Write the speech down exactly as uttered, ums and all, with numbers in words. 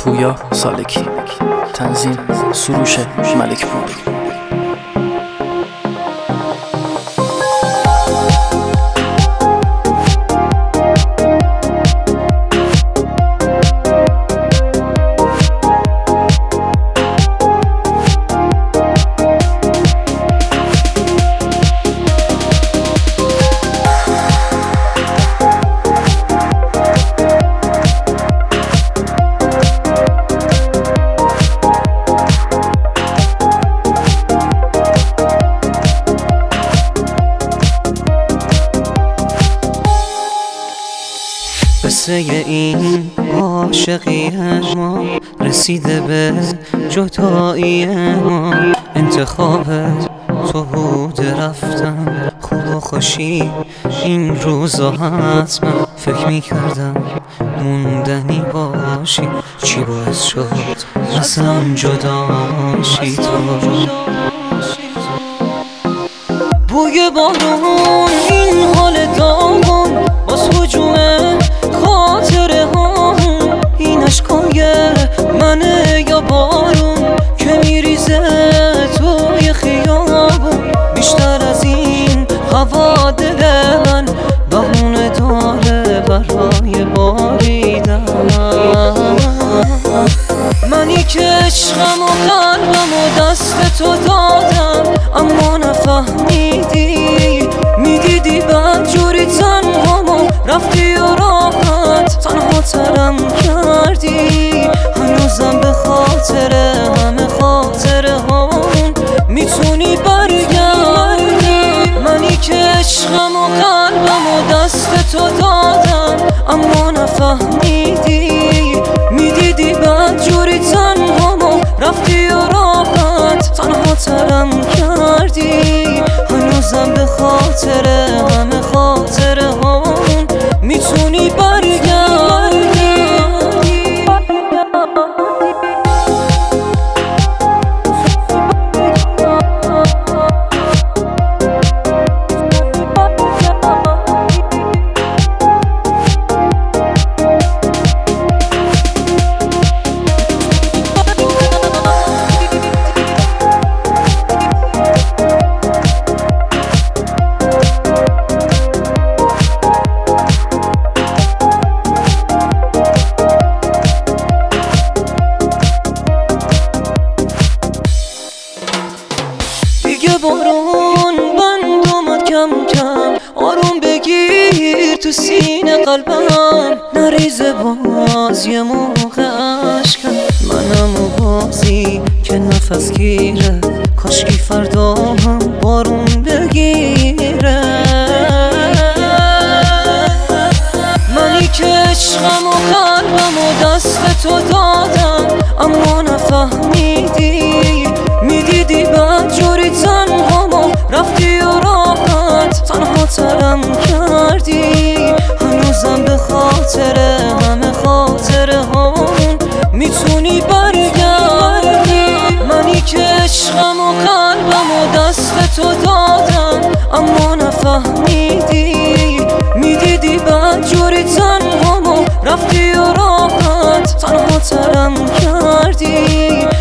پویا سالکی، تنظیم سروش ملکپور. قصه این عاشقی ما رسیده به جدایی ما. انتخابت تو بود رفتم، خوب و خوشی این روزا حتما فکر میکردم موندنی باشی. چی باعث شد ازم جداشی تو؟ بوی بارون این حال داغون باز هجومه خاطره ها. این عشقای منه یا بارون که میریزه توی خیابون؟ بیشتر از این هوا دل من بهونه داره برای باریدن. منی که عشقم و قلبم و دست تو دادم اما نفهمیدی. میدیدی بدجوری تنهامو رفتی و راحت تنها ترم کردی. هنوزم به خاطر همه خاطره هامون میتونی برگردی. منی که عشقم و قلبم و دست تو دادم اما نفهمیدی. میدیدی بدجوری تنهامو رفتی و راحت تنها ترم کردی. هنوزم به خاطر همه خاطره هامون میتونی برگردی. دیگه بارون بند اومد کم کم، آروم بگیر تو سینه قلبم. نریزه باز یه موقع عشقم، منم و بازی که نفس گیره. کاشکی فردا هم بارون بگیره. منی که عشقم و قلبم و دست تو دادم اما نفهمیدی. میدیدی بدجوری تنهامو رفتی و راحت تنها ترم کردی. هنوزم به خاطر همه خاطره هامون میتونی برگردی. منی که عشقم و قلبم و دست تو دادم اما نفهمیدی. میدیدی بدجوری تنهامو رفتی و راحت تنها ترم کردی.